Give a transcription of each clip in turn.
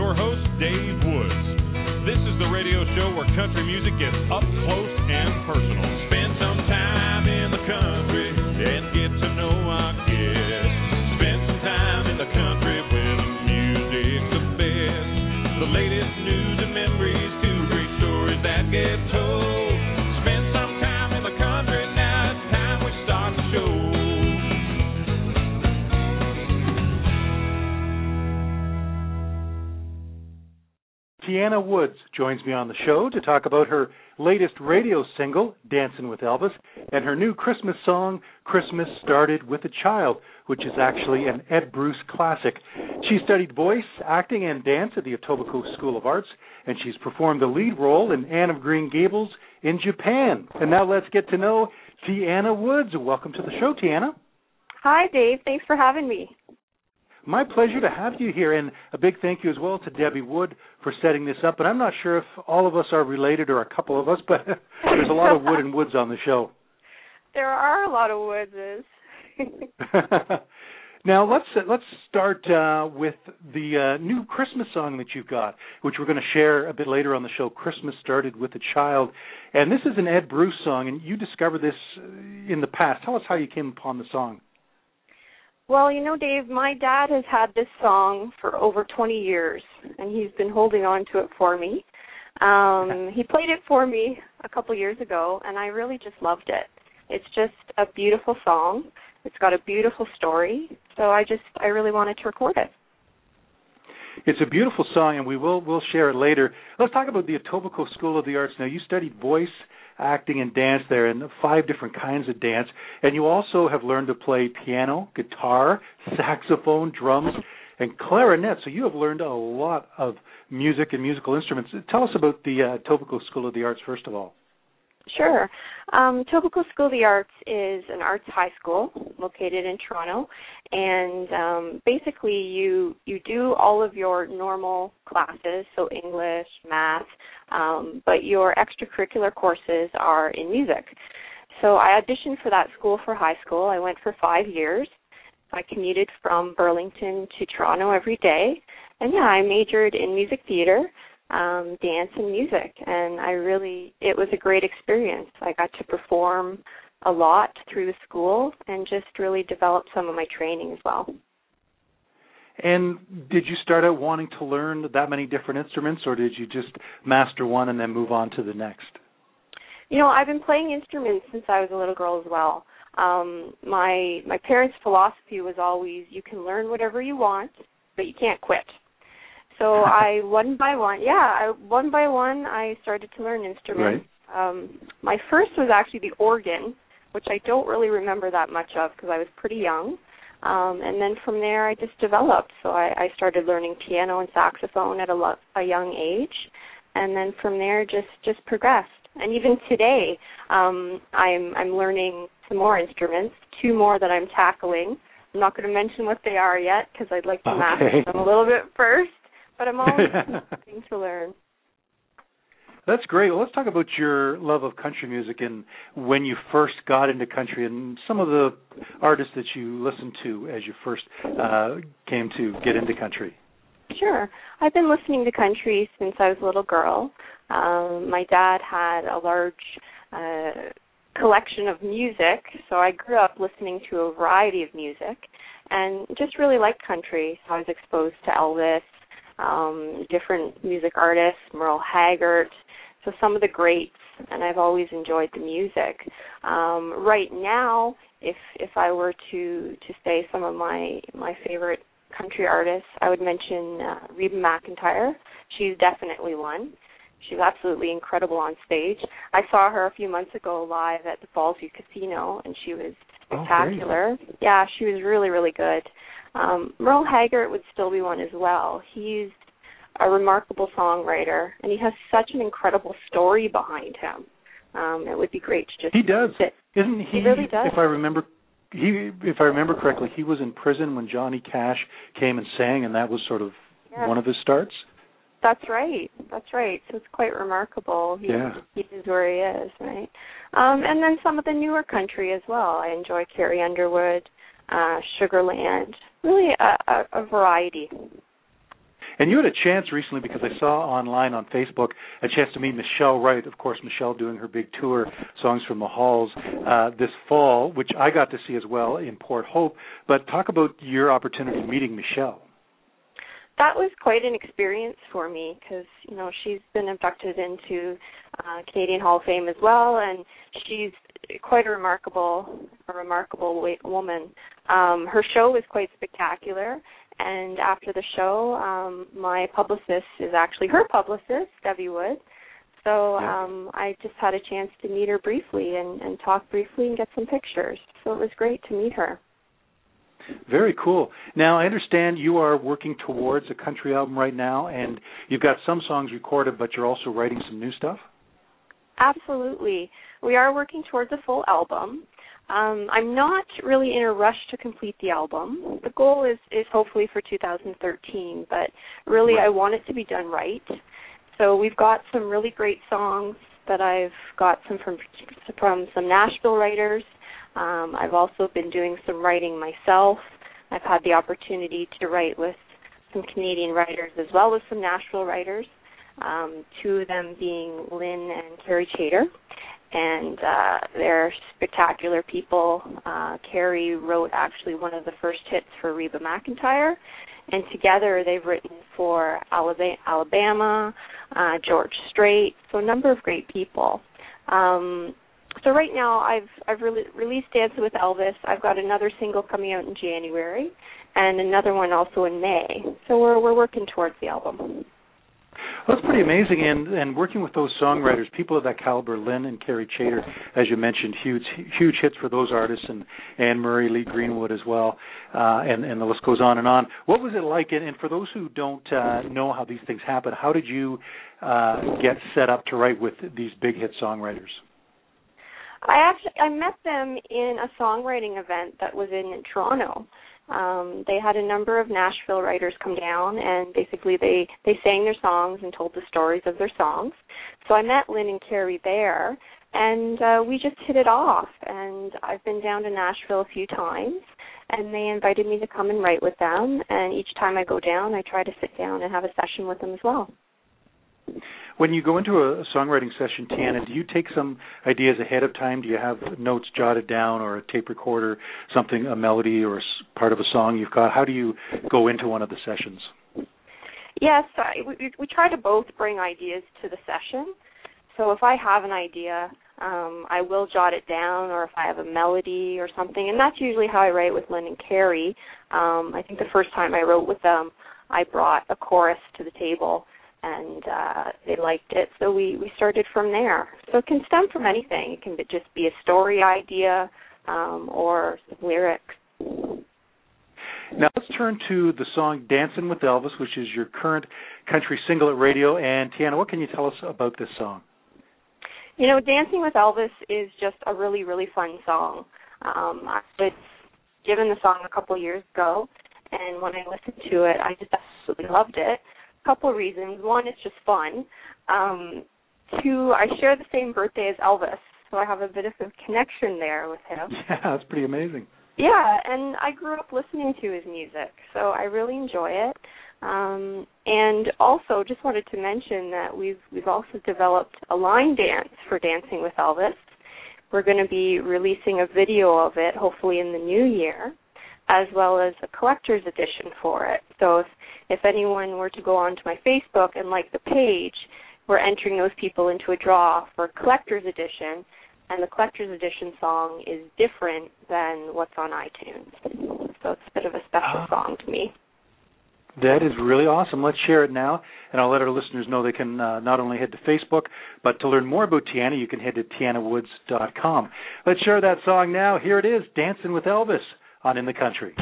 your host, Dave Woods. This is the radio show where country music gets up close and personal. Spend some time in the country and get to know our guests. Spend some time in the country where the music's the best. The latest news and memories, two great stories that get told. Spend some time in the country, now it's time we start the show. Tiana Woods joins me on the show to talk about her latest radio single, Dancing with Elvis, and her new Christmas song, Christmas Started with a Child, which is actually an Ed Bruce classic. She studied voice, acting, and dance at the Etobicoke School of Arts, and she's performed the lead role in Anne of Green Gables in Japan. And now let's get to know Tiana Woods. Welcome to the show, Tiana. Hi, Dave. Thanks for having me. My pleasure to have you here, and a big thank you as well to Debbie Wood for setting this up. And I'm not sure if all of us are related or a couple of us, but there's a lot of Wood and Woods on the show. There are a lot of Woodses. Now, let's start with the new Christmas song that you've got, which we're going to share a bit later on the show, Christmas Started with a Child. And this is an Ed Bruce song, and you discovered this in the past. Tell us how you came upon the song. Well, you know, Dave, my dad has had this song for over 20 years, and he's been holding on to it for me. He played it for me a couple years ago, and I really just loved it. It's just a beautiful song. It's got a beautiful story, so I really wanted to record it. It's a beautiful song, and we'll share it later. Let's talk about the Etobicoke School of the Arts. Now, you studied voice, acting, and dance there, and 5 different kinds of dance. And you also have learned to play piano, guitar, saxophone, drums, and clarinet. So you have learned a lot of music and musical instruments. Tell us about the Etobicoke School of the Arts, first of all. Sure. Etobicoke School of the Arts is an arts high school located in Toronto, and basically you do all of your normal classes, so English, math, but your extracurricular courses are in music. So I auditioned for that school for high school. I went for 5 years. I commuted from Burlington to Toronto every day, and yeah, I majored in music theater, dance and music, and it was a great experience. I got to perform a lot through the school and just really develop some of my training as well. And did you start out wanting to learn that many different instruments, or did you just master one and then move on to the next? You know, I've been playing instruments since I was a little girl as well. My parents' philosophy was always, you can learn whatever you want, but you can't quit. So one by one, I started to learn instruments. Right. My first was actually the organ, which I don't really remember that much of because I was pretty young. And then from there, I just developed. So I started learning piano and saxophone at a young age, and then from there, just progressed. And even today, I'm learning some more instruments, 2 more that I'm tackling. I'm not going to mention what they are yet because I'd like to master them a little bit first. But I'm always looking to learn. That's great. Well, let's talk about your love of country music and when you first got into country and some of the artists that you listened to as you first came to get into country. Sure. I've been listening to country since I was a little girl. My dad had a large collection of music, so I grew up listening to a variety of music and just really liked country. So I was exposed to Elvis, different music artists, Merle Haggard, so some of the greats, and I've always enjoyed the music. Right now, if I were to say some of my favorite country artists, I would mention Reba McEntire. She's definitely one. She's absolutely incredible on stage. I saw her a few months ago live at the Fallsview Casino, and she was spectacular. Yeah, she was really, really good. Merle Haggard would still be one as well. He's a remarkable songwriter, and he has such an incredible story behind him. It would be great to just sit. Isn't he? He really does. If I remember correctly, he was in prison when Johnny Cash came and sang, and that was sort of one of his starts. That's right. So it's quite remarkable. He is where he is, right? And then some of the newer country as well. I enjoy Carrie Underwood, Sugar Land, really a variety. And you had a chance recently, because I saw online on Facebook, a chance to meet Michelle Wright. Of course, Michelle doing her big tour, Songs from the Halls, this fall, which I got to see as well in Port Hope. But talk about your opportunity meeting Michelle. That was quite an experience for me because, you know, she's been inducted into Canadian Hall of Fame as well, and she's quite a remarkable woman. Her show was quite spectacular, and after the show, my publicist is actually her publicist, Debbie Wood. So I just had a chance to meet her briefly and talk briefly and get some pictures. So it was great to meet her. Very cool. Now, I understand you are working towards a country album right now, and you've got some songs recorded, but you're also writing some new stuff? Absolutely. We are working towards a full album. I'm not really in a rush to complete the album. The goal is hopefully for 2013, but really I want it to be done right. So we've got some really great songs that I've got some from some Nashville writers. I've also been doing some writing myself. I've had the opportunity to write with some Canadian writers as well as some Nashville writers, two of them being Lynn and Carrie Chater. And they're spectacular people. Carrie wrote actually one of the first hits for Reba McEntire, and together they've written for Alabama, George Strait, so a number of great people. So right now I've released Dancing with Elvis. I've got another single coming out in January, and another one also in May. So we're working towards the album. Well, that's pretty amazing, and working with those songwriters, people of that caliber, Lynn and Carrie Chater, as you mentioned, huge hits for those artists, and Anne Murray, Lee Greenwood as well, and the list goes on and on. What was it like, and for those who don't know how these things happen, how did you get set up to write with these big hit songwriters? I met them in a songwriting event that was in Toronto. They had a number of Nashville writers come down, and basically they sang their songs and told the stories of their songs. So I met Lynn and Carrie there, and we just hit it off. And I've been down to Nashville a few times, and they invited me to come and write with them. And each time I go down, I try to sit down and have a session with them as well. When you go into a songwriting session, Tiana, do you take some ideas ahead of time? Do you have notes jotted down or a tape recorder, something, a melody or part of a song you've got? How do you go into one of the sessions? Yes, we try to both bring ideas to the session. So if I have an idea, I will jot it down, or if I have a melody or something, and that's usually how I write with Lynn and Carrie. I think the first time I wrote with them, I brought a chorus to the table, and they liked it, so we started from there. So it can stem from anything. It can just be a story idea or some lyrics. Now let's turn to the song Dancing with Elvis, which is your current country single at radio. And Tiana, what can you tell us about this song? You know, Dancing with Elvis is just a really, really fun song. I was given the song a couple years ago, and when I listened to it, I just absolutely loved it. Couple of reasons. One, it's just fun. Two, I share the same birthday as Elvis, so I have a bit of a connection there with him. Yeah, that's pretty amazing. Yeah, and I grew up listening to his music, so I really enjoy it. And also, just wanted to mention that we've also developed a line dance for Dancing with Elvis. We're going to be releasing a video of it, hopefully in the new year, as well as a collector's edition for it. So if anyone were to go onto my Facebook and like the page, we're entering those people into a draw for a collector's edition, and the collector's edition song is different than what's on iTunes. So it's a bit of a special song to me. That is really awesome. Let's share it now, and I'll let our listeners know they can not only head to Facebook, but to learn more about Tiana, you can head to tianawoods.com. Let's share that song now. Here it is, Dancing with Elvis on In the Country.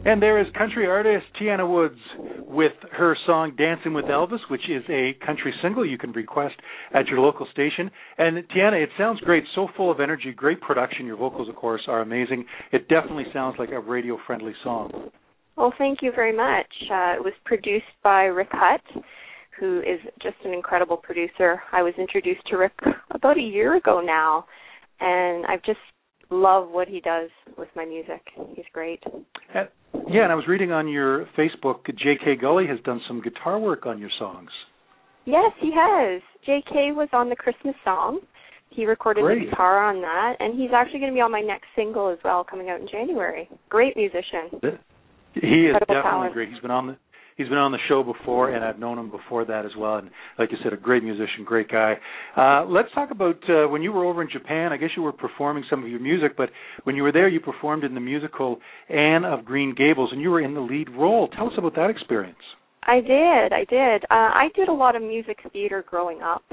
And there is country artist Tiana Woods with her song Dancing with Elvis, which is a country single you can request at your local station. And Tiana, it sounds great, so full of energy, great production. Your vocals, of course, are amazing. It definitely sounds like a radio-friendly song. Well, thank you very much. It was produced by Rick Hutt, who is just an incredible producer. I was introduced to Rick about a year ago now, and I've just love what he does with my music. He's great. Yeah, and I was reading on your Facebook, J.K. Gully has done some guitar work on your songs. Yes, he has. J.K. was on the Christmas song. He recorded the guitar on that, and he's actually going to be on my next single as well, coming out in January. Great musician. He is definitely talent. great. He's been on the show before, and I've known him before that as well. And like you said, a great musician, great guy. Let's talk about when you were over in Japan. I guess you were performing some of your music, but when you were there, you performed in the musical Anne of Green Gables, and you were in the lead role. Tell us about that experience. I did. I did a lot of music theater growing up.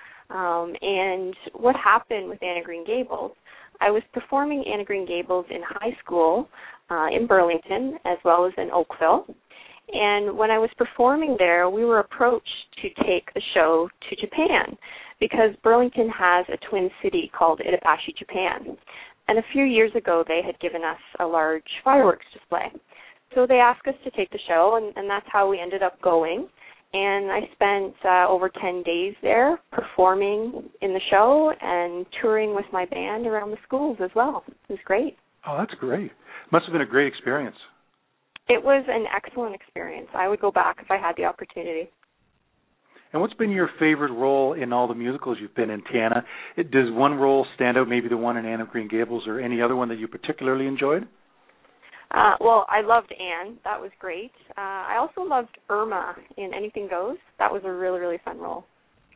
And what happened with Anne of Green Gables, I was performing Anne of Green Gables in high school in Burlington as well as in Oakville. And when I was performing there, we were approached to take the show to Japan because Burlington has a twin city called Itabashi, Japan. And a few years ago, they had given us a large fireworks display. So they asked us to take the show, and that's how we ended up going. And I spent over 10 days there performing in the show and touring with my band around the schools as well. It was great. Oh, that's great. Must have been a great experience. It was an excellent experience. I would go back if I had the opportunity. And what's been your favorite role in all the musicals you've been in, Tiana? Does one role stand out, maybe the one in Anne of Green Gables, or any other one that you particularly enjoyed? Well, I loved Anne. That was great. I also loved Irma in Anything Goes. That was a really, really fun role.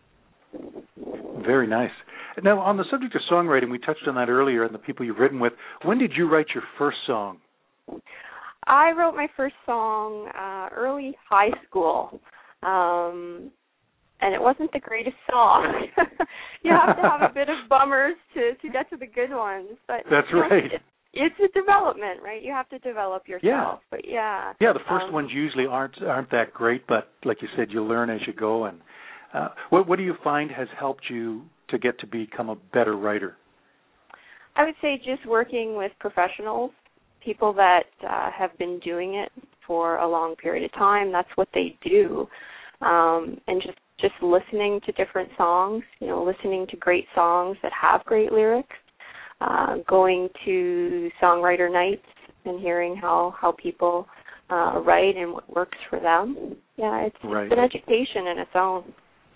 Very nice. Now, on the subject of songwriting, we touched on that earlier and the people you've written with. When did you write your first song? I wrote my first song early high school, and it wasn't the greatest song. You have to have a bit of bummers to get to the good ones. But that's right. It's a development, right? You have to develop yourself. Yeah. But yeah. Yeah, the first ones usually aren't that great, but like you said, you learn as you go. And what do you find has helped you to get to become a better writer? I would say just working with professionals. People that have been doing it for a long period of time. That's what they do. And just listening to different songs, listening to great songs that have great lyrics, going to songwriter nights and hearing how people write and what works for them. Yeah, it's an education in its own.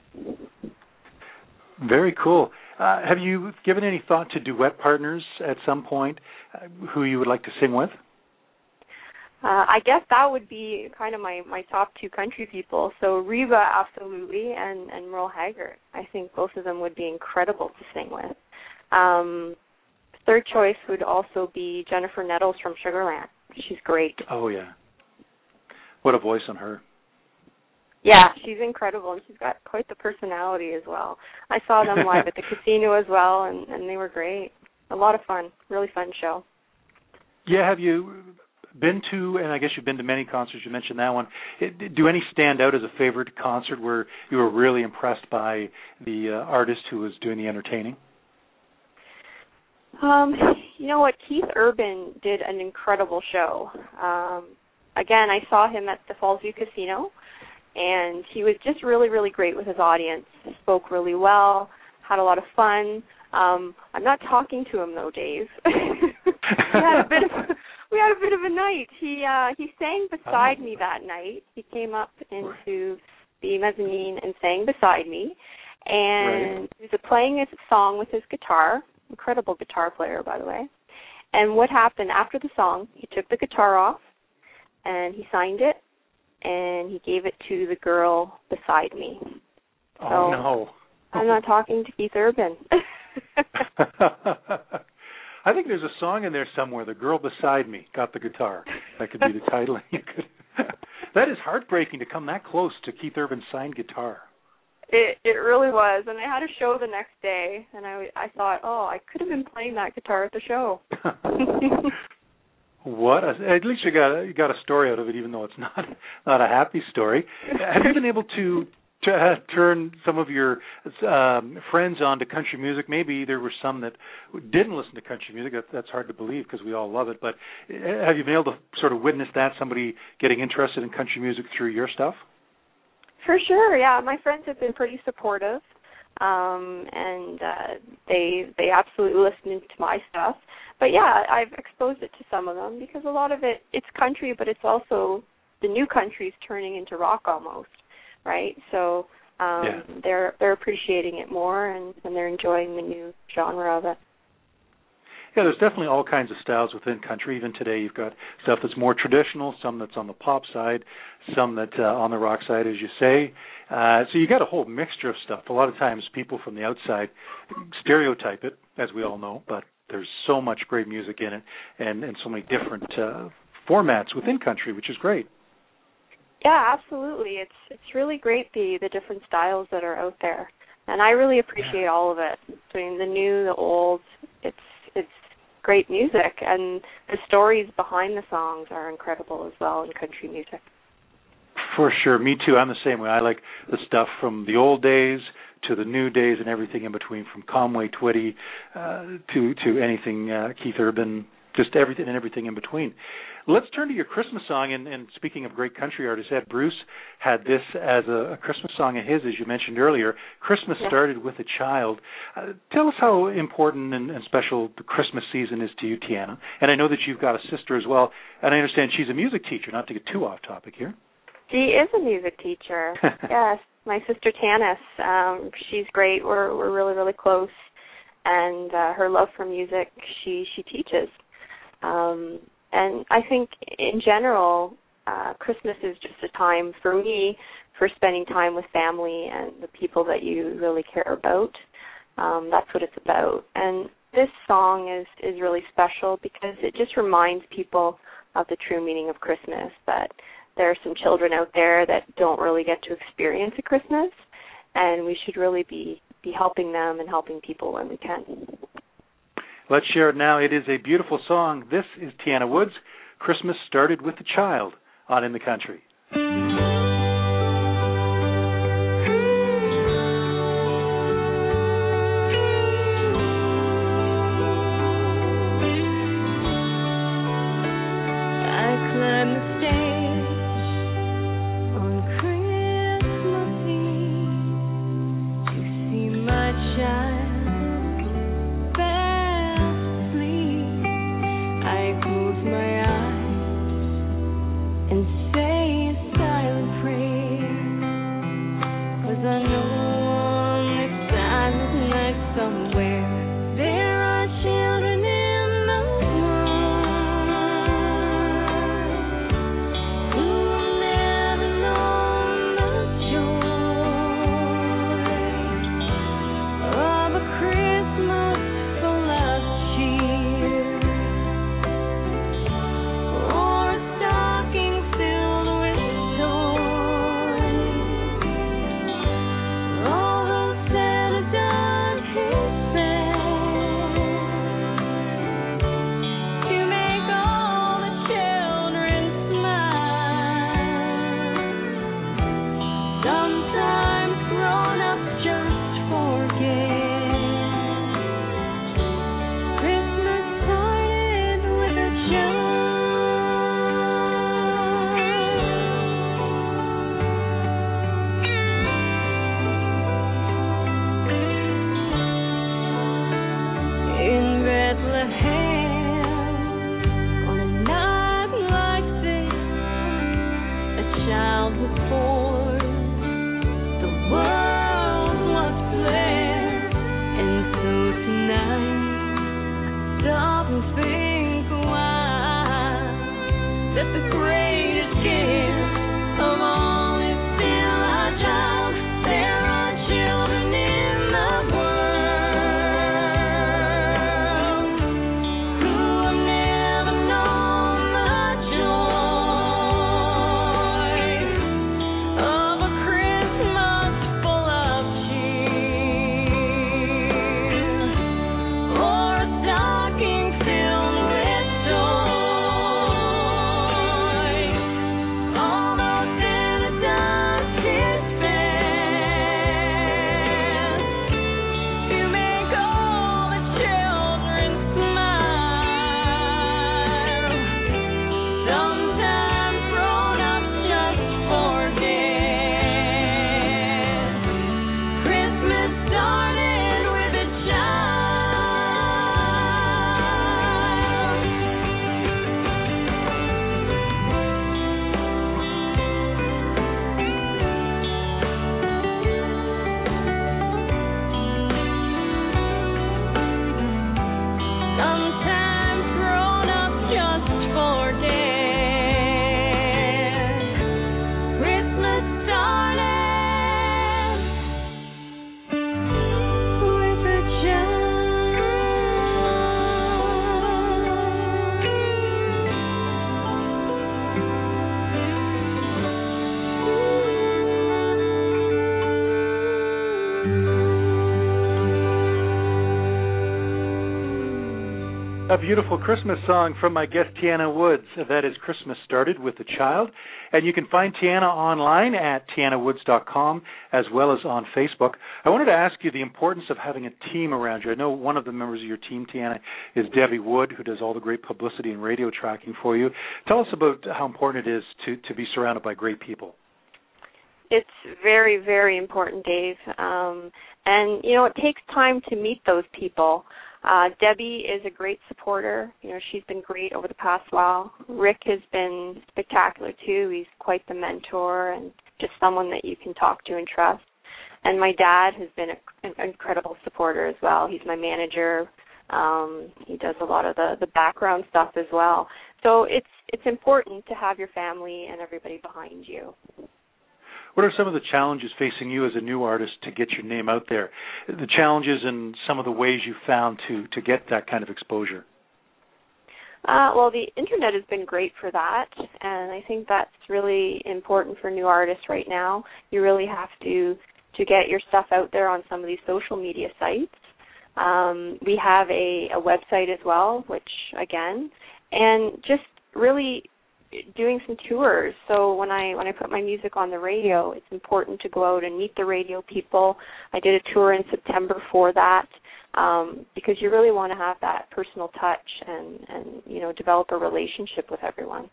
Very cool. Have you given any thought to duet partners at some point who you would like to sing with? I guess that would be kind of my top two country people. So Reba, absolutely, and Merle Haggard. I think both of them would be incredible to sing with. Third choice would also be Jennifer Nettles from Sugarland. She's great. Oh, yeah. What a voice on her. Yeah, she's incredible, and she's got quite the personality as well. I saw them live at the casino as well, and they were great. A lot of fun, really fun show. Yeah, have you been to, and I guess you've been to many concerts, you mentioned that one, do any stand out as a favorite concert where you were really impressed by the artist who was doing the entertaining? You know what, Keith Urban did an incredible show. Again, I saw him at the Fallsview Casino, and he was just really, really great with his audience. He spoke really well, had a lot of fun. I'm not talking to him though, Dave. we had a bit of a night. He sang beside me that night. He came up into the mezzanine and sang beside me, and he was playing his song with his guitar. Incredible guitar player, by the way. And what happened after the song? He took the guitar off, and he signed it, and he gave it to the girl beside me. Oh, no. I'm not talking to Keith Urban. I think there's a song in there somewhere, The Girl Beside Me Got the Guitar. That could be the title. That is heartbreaking to come that close to Keith Urban's signed guitar. It really was, and I had a show the next day, and I thought, I could have been playing that guitar at the show. At least you got a story out of it, even though it's not a happy story. Have you been able to turn some of your friends onto country music? Maybe there were some that didn't listen to country music. That's hard to believe because we all love it. But have you been able to sort of witness that, somebody getting interested in country music through your stuff? For sure, yeah. My friends have been pretty supportive, and they absolutely listen to my stuff. But yeah, I've exposed it to some of them because a lot of it's country, but it's also the new country's turning into rock almost, right? So they're appreciating it more, and they're enjoying the new genre of it. Yeah, there's definitely all kinds of styles within country. Even today, you've got stuff that's more traditional, some that's on the pop side, some that on the rock side, as you say. So you got a whole mixture of stuff. A lot of times, people from the outside stereotype it, as we all know, but there's so much great music in it, and so many different formats within country, which is great. Yeah, absolutely. It's really great the different styles that are out there, and I really appreciate all of it. I mean, the new, the old. It's great music, and the stories behind the songs are incredible as well in country music. For sure. Me too. I'm the same way. I like the stuff from the old days to the new days and everything in between, from Conway Twitty to anything Keith Urban, just everything and everything in between. Let's turn to your Christmas song, and speaking of great country artists, Ed Bruce had this as a Christmas song of his, as you mentioned earlier. Christmas Started with a Child. Tell us how important and special the Christmas season is to you, Tiana. And I know that you've got a sister as well, and I understand she's a music teacher, not to get too off topic here. She is a music teacher, yes. My sister Tanis, she's great. We're really, really close, and her love for music, she teaches. And I think in general, Christmas is just a time for me for spending time with family and the people that you really care about. That's what it's about. And this song is really special because it just reminds people of the true meaning of Christmas, that there are some children out there that don't really get to experience a Christmas, and we should really be helping them and helping people when we can. Let's share it now. It is a beautiful song. This is Tiana Woods. Christmas Started with a Child on In the Country. And say a silent A beautiful Christmas song from my guest, Tiana Woods. That is Christmas Started with a Child. And you can find Tiana online at tianawoods.com as well as on Facebook. I wanted to ask you the importance of having a team around you. I know one of the members of your team, Tiana, is Debbie Wood, who does all the great publicity and radio tracking for you. Tell us about how important it is to be surrounded by great people. It's very, very important, Dave. And, you know, it takes time to meet those people. Debbie is a great supporter. You know, she's been great over the past while. Rick has been spectacular, too. He's quite the mentor and just someone that you can talk to and trust. And my dad has been an incredible supporter as well. He's my manager. He does a lot of the background stuff as well. So it's important to have your family and everybody behind you. What are some of the challenges facing you as a new artist to get your name out there? The challenges and some of the ways you found to get that kind of exposure? Well, the internet has been great for that, and I think that's really important for new artists right now. You really have to get your stuff out there on some of these social media sites. We have a website as well, which, again, and just really doing some tours. So when I put my music on the radio, it's important to go out and meet the radio people. I did a tour in September for that because you really want to have that personal touch and you know, develop a relationship with everyone.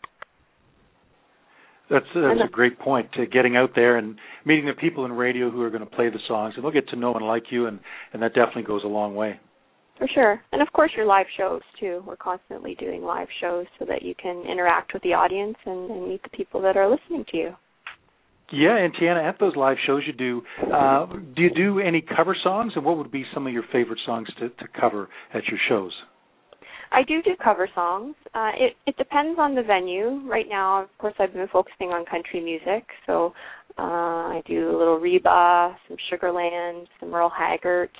That's a great point, getting out there and meeting the people in radio who are going to play the songs, and they'll get to know and like you, and that definitely goes a long way. For sure. And, of course, your live shows, too. We're constantly doing live shows so that you can interact with the audience and meet the people that are listening to you. Yeah, and Tiana, at those live shows you do you do any cover songs, and what would be some of your favorite songs to cover at your shows? I do cover songs. It depends on the venue. Right now, of course, I've been focusing on country music, so I do a little Reba, some Sugarland, some Merle Haggard.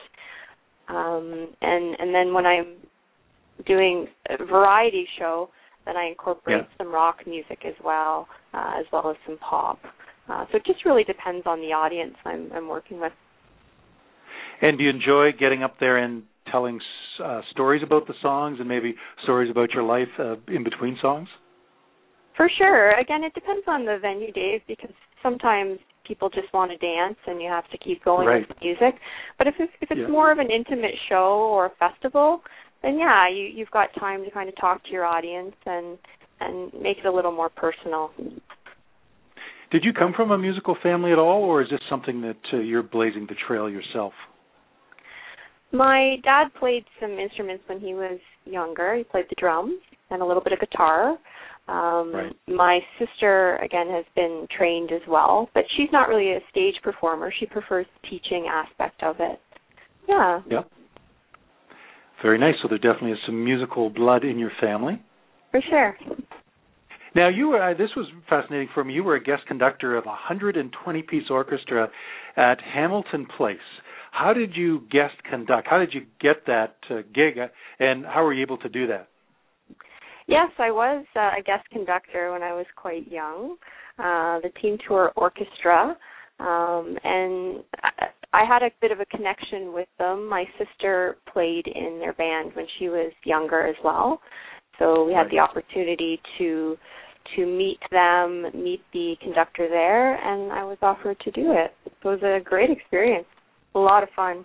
And then when I'm doing a variety show, then I incorporate some rock music as well as some pop. So it just really depends on the audience I'm working with. And do you enjoy getting up there and telling stories about the songs and maybe stories about your life in between songs? For sure. Again, it depends on the venue, Dave, because sometimes people just want to dance and you have to keep going with the music. But if it's more of an intimate show or a festival, then you've got time to kind of talk to your audience and make it a little more personal. Did you come from a musical family at all, or is this something that you're blazing the trail yourself? My dad played some instruments when he was younger. He played the drums and a little bit of guitar. My sister, again, has been trained as well, but she's not really a stage performer. She prefers the teaching aspect of it. Yeah. Yeah. Very nice. So there definitely is some musical blood in your family. For sure. Now, you were, this was fascinating for me. You were a guest conductor of a 120-piece orchestra at Hamilton Place. How did you guest conduct? How did you get that gig, and how were you able to do that? Yes, I was a guest conductor when I was quite young, the Team Tour Orchestra, and I had a bit of a connection with them. My sister played in their band when she was younger as well, so we had the opportunity to meet them, meet the conductor there, and I was offered to do it. It was a great experience, a lot of fun.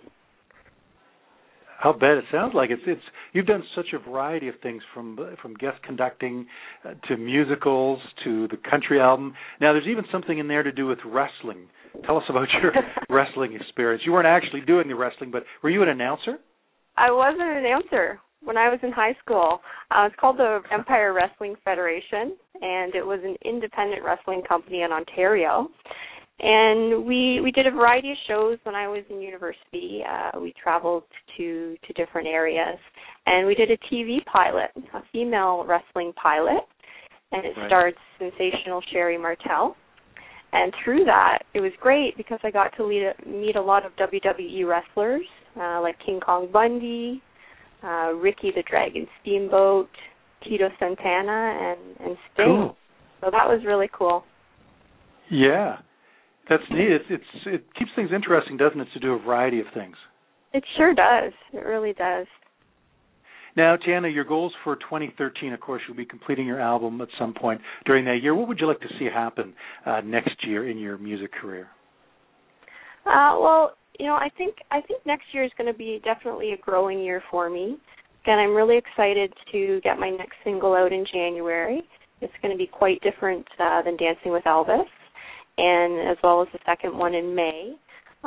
I'll bet. It sounds like it's you've done such a variety of things from guest conducting to musicals to the country album. Now, there's even something in there to do with wrestling. Tell us about your wrestling experience. You weren't actually doing the wrestling, but were you an announcer? I was an announcer when I was in high school. It's called the Empire Wrestling Federation, and it was an independent wrestling company in Ontario. And we did a variety of shows when I was in university. We traveled to different areas, and we did a TV pilot, a female wrestling pilot, and it starred sensational Sherry Martel. And through that, it was great because I got to meet a lot of WWE wrestlers like King Kong Bundy, Ricky the Dragon Steamboat, Tito Santana, and Sting. Cool. So that was really cool. Yeah. That's neat. It keeps things interesting, doesn't it, to do a variety of things? It sure does. It really does. Now, Tiana, your goals for 2013, of course, you'll be completing your album at some point during that year. What would you like to see happen next year in your music career? Well, I think next year is going to be definitely a growing year for me. Again, I'm really excited to get my next single out in January. It's going to be quite different than Dancing with Elvis, and as well as the second one in May.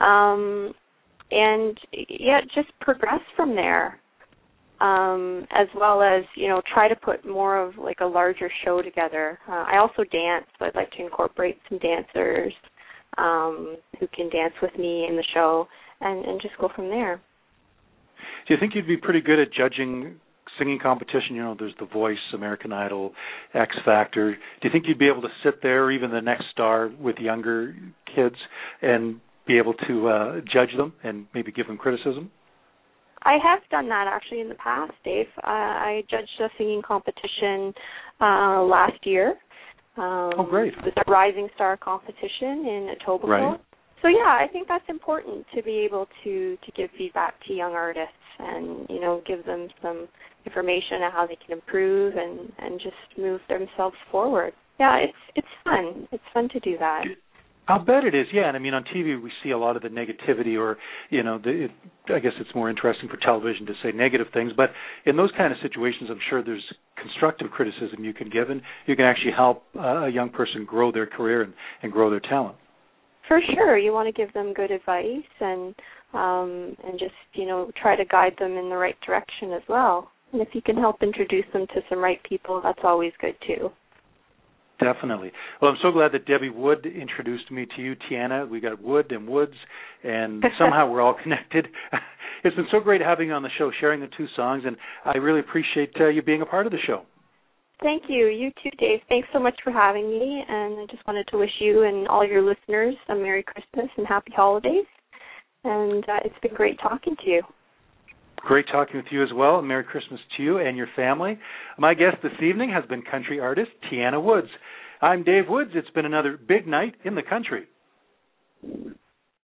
And just progress from there, as well as, try to put more of like a larger show together. I also dance, so I'd like to incorporate some dancers who can dance with me in the show and just go from there. Do you think you'd be pretty good at judging singing competition? There's The Voice, American Idol, X Factor. Do you think you'd be able to sit there, or even The Next Star, with younger kids and be able to judge them and maybe give them criticism? I have done that actually in the past, Dave. I judged a singing competition last year. Oh, great. It was a Rising Star competition in Etobicoke. Right. So, I think that's important to be able to give feedback to young artists and, give them some information on how they can improve and just move themselves forward. Yeah, it's fun. It's fun to do that. I'll bet it is, yeah. And I mean, on TV we see a lot of the negativity, or, I guess it's more interesting for television to say negative things. But in those kind of situations, I'm sure there's constructive criticism you can give, and you can actually help a young person grow their career and grow their talent. For sure. You want to give them good advice and just, try to guide them in the right direction as well. And if you can help introduce them to some right people, that's always good too. Definitely. Well, I'm so glad that Debbie Wood introduced me to you, Tiana. We got Wood and Woods, and somehow we're all connected. It's been so great having you on the show, sharing the two songs, and I really appreciate you being a part of the show. Thank you. You too, Dave. Thanks so much for having me, and I just wanted to wish you and all your listeners a Merry Christmas and Happy Holidays, and it's been great talking to you. Great talking with you as well. Merry Christmas to you and your family. My guest this evening has been country artist Tiana Woods. I'm Dave Woods. It's been another big night in the country.